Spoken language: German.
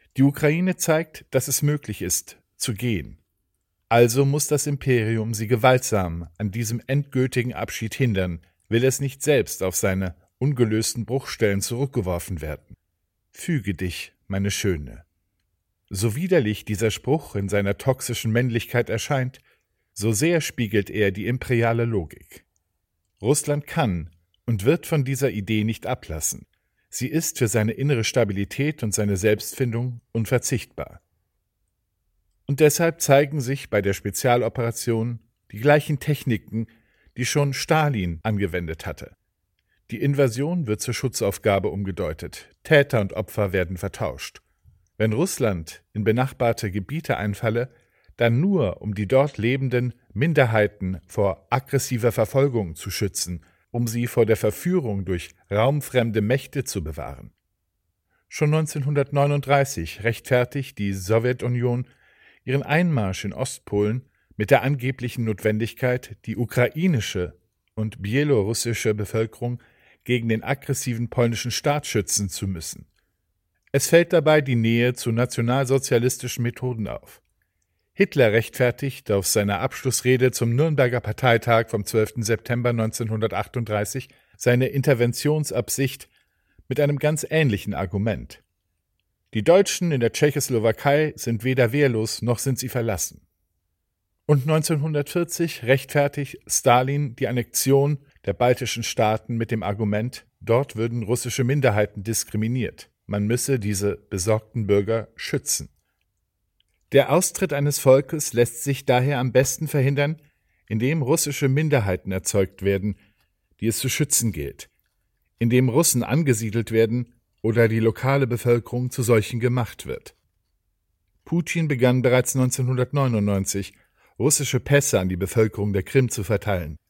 Die Ukraine zeigt, dass es möglich ist, zu gehen. Also muss das Imperium sie gewaltsam an diesem endgültigen Abschied hindern, will es nicht selbst auf seine ungelösten Bruchstellen zurückgeworfen werden. Füge dich, meine Schöne. So widerlich dieser Spruch in seiner toxischen Männlichkeit erscheint, so sehr spiegelt er die imperiale Logik. Russland kann und wird von dieser Idee nicht ablassen. Sie ist für seine innere Stabilität und seine Selbstfindung unverzichtbar. Und deshalb zeigen sich bei der Spezialoperation die gleichen Techniken, die schon Stalin angewendet hatte. Die Invasion wird zur Schutzaufgabe umgedeutet, Täter und Opfer werden vertauscht. Wenn Russland in benachbarte Gebiete einfalle, dann nur, um die dort lebenden Minderheiten vor aggressiver Verfolgung zu schützen, um sie vor der Verführung durch raumfremde Mächte zu bewahren. Schon 1939 rechtfertigt die Sowjetunion ihren Einmarsch in Ostpolen mit der angeblichen Notwendigkeit, die ukrainische und bielorussische Bevölkerung gegen den aggressiven polnischen Staat schützen zu müssen. Es fällt dabei die Nähe zu nationalsozialistischen Methoden auf. Hitler rechtfertigt auf seiner Abschlussrede zum Nürnberger Parteitag vom 12. September 1938 seine Interventionsabsicht mit einem ganz ähnlichen Argument. Die Deutschen in der Tschechoslowakei sind weder wehrlos noch sind sie verlassen. Und 1940 rechtfertigt Stalin die Annexion der baltischen Staaten mit dem Argument, dort würden russische Minderheiten diskriminiert. Man müsse diese besorgten Bürger schützen. Der Austritt eines Volkes lässt sich daher am besten verhindern, indem russische Minderheiten erzeugt werden, die es zu schützen gilt, indem Russen angesiedelt werden oder die lokale Bevölkerung zu solchen gemacht wird. Putin begann bereits 1999, russische Pässe an die Bevölkerung der Krim zu verteilen.